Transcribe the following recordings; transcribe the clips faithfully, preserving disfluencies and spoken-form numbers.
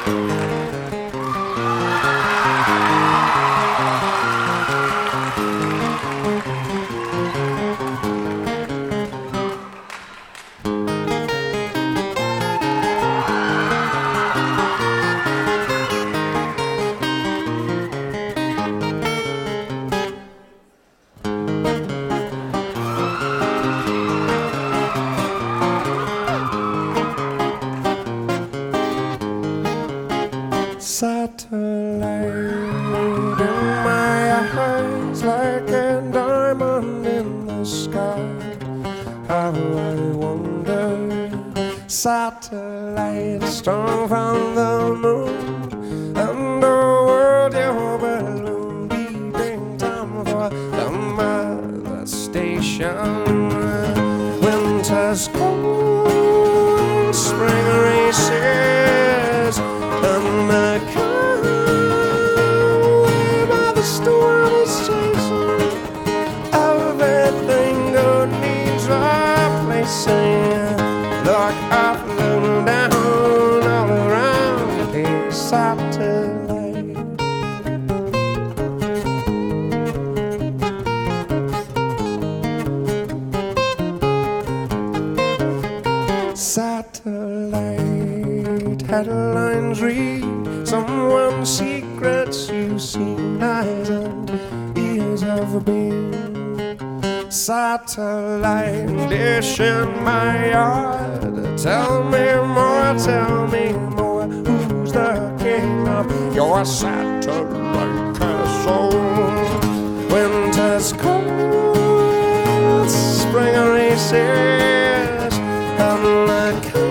Satellite in my eyes, like a diamond in the sky. How I wonder, satellite strong from the moon, and the world your balloon, beating time for the mother station. Winter's cold, spring races, and the way by the storm is chasing. Everything good needs replacing. Look up, look down, all around a satellite. Satellite headlines read someone's secrets you've seen, eyes and ears have been. Satellite dish in my yard, tell me more, tell me more. Who's the king of your satellite castle? Winter's cold, spring races, and the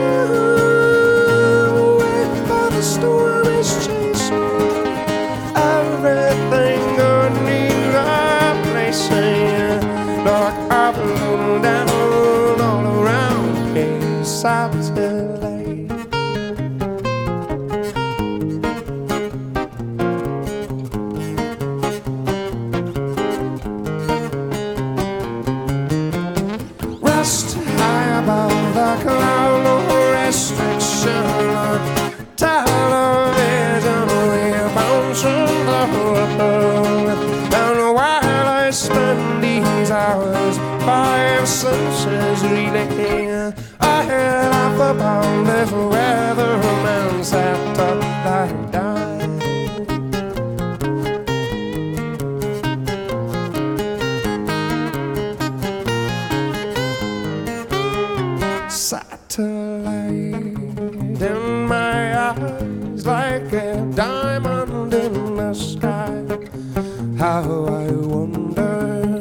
way by the storm is chasing. Everything good needs replacing. Look up, look down, all around a satellite. Rest high above the cloud, no restriction on television. We're bouncing the world, and while I spend these hours, five senses reeling, I laugh about this weatherman satellite died. Satellite in my eyes, like a diamond in the sky. How I wonder,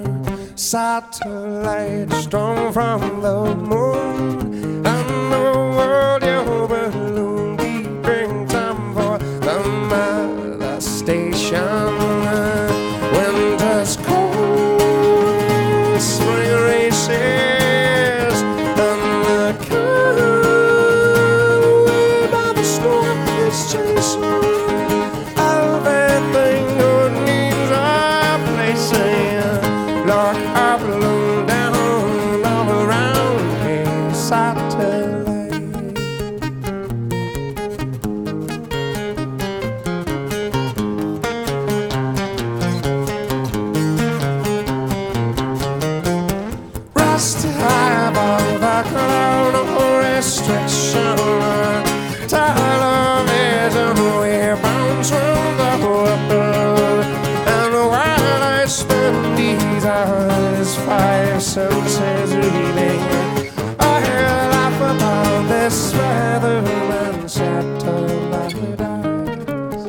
satellite strong from the moon, and the world your balloon, beeping time for the mother station. Winter's cold, spring races, and the way by the storm is chasing. Everything good needs replacing. Look up, look down, all around a satellite. Rest high above the cloud, no restriction. Television, we're bouncing the world, and while I spend these hours, five senses reeling, I laugh about this weatherman satellite eyes.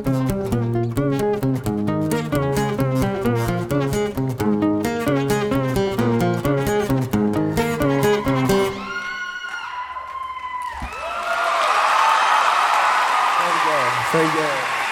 Thank you. Thank you.